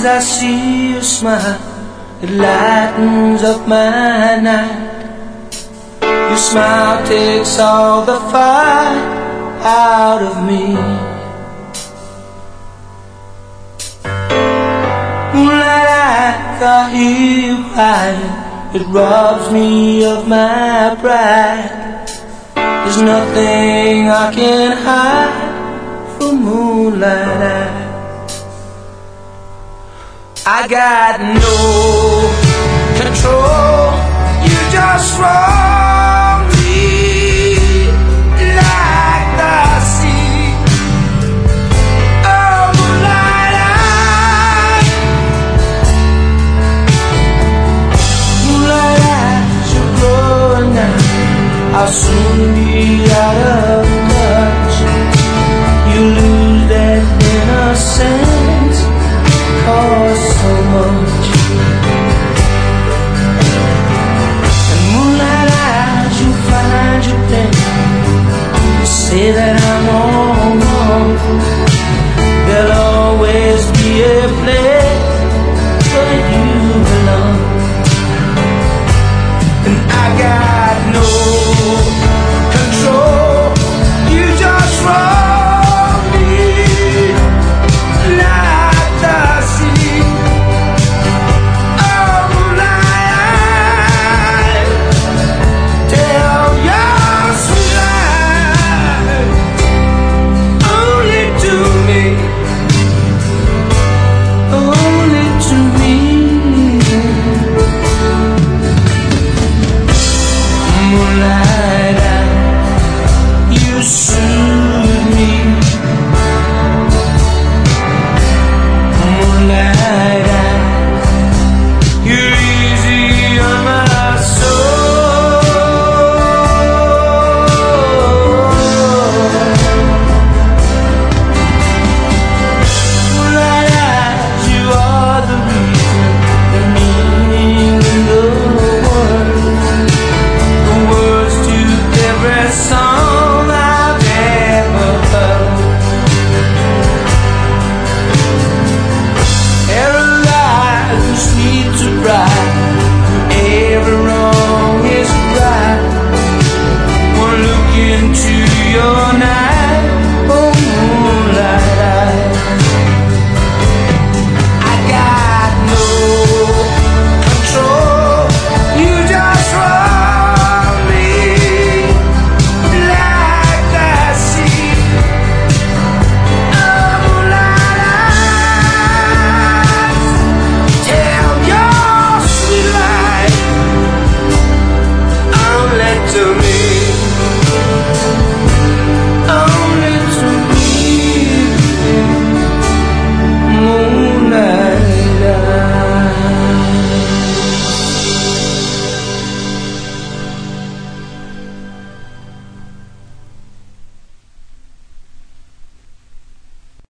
as I see your smile, it lightens up my night. Your smile takes all the fight out of me. Moonlight, I hear you crying, it robs me of my pride. There's nothing I can hide from moonlight. I got no control, you just roll me like the sea. Oh, moonlight, moonlight, you're growing now. I'll soon be out of